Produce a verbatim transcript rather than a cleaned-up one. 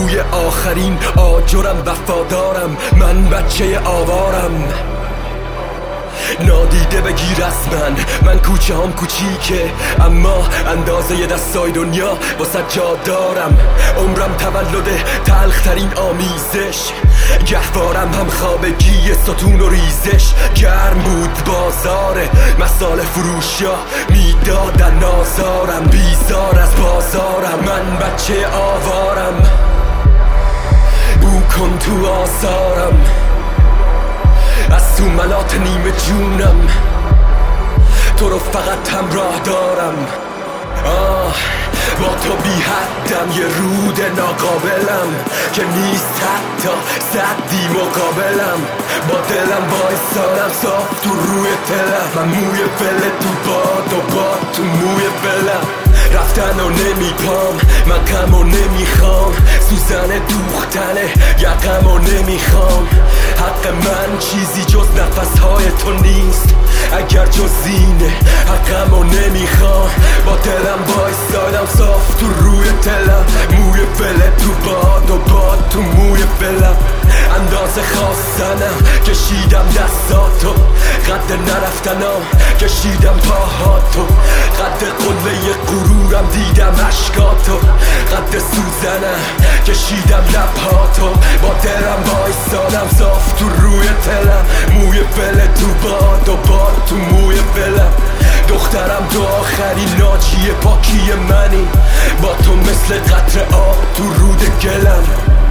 روی آخرین آجرم وفادارم، من بچه آوارم. نادیده بگیر از من، من کوچه هم کوچیکه اما اندازه ی دستای دنیا واسه جا دارم. عمرم تولد تلخترین آمیزش، گهوارم هم خوابگی ستون و ریزش. گرم بود بازار مسال فروشا، میدادن نازارم، بیزار از بازارم. من بچه آوارم، بو کن تو آثارم، از تو ملات نیمه جونم، تو رو فقط همراه دارم. آه با تو بی حدم، یه رود ناقابلم که نیست حتی صدی مقابلم. با دلم وایسادم صاف تو روی تلم، من موی فله تو باد و باد تو موی فلم. رفتن و نمیپام، من غم و نمیخوام، سوزن دوختنه یقم و نمیخوام. حق من چیزی جز نفسهای تو نیست، اگر جز اینه حقم و نمیخوام. با دلم وایسادم صاف تو روی تلم، موی فله تو باد و باد تو موی فلم. اندازه خواستنم کشیدم دستاتو، قد نرفتنم کشیدم پاهاتو، قد قله غرورم دیدم عشقاتو، قد سوزنم کشیدم لبهاتو. با دلم وایسادم صاف تو روی تلم، موی فله تو باد و باد تو موی فلم. دخترم تو آخرین ناجی پاکی منی، با تو مثل قطره آب تو رود گلم.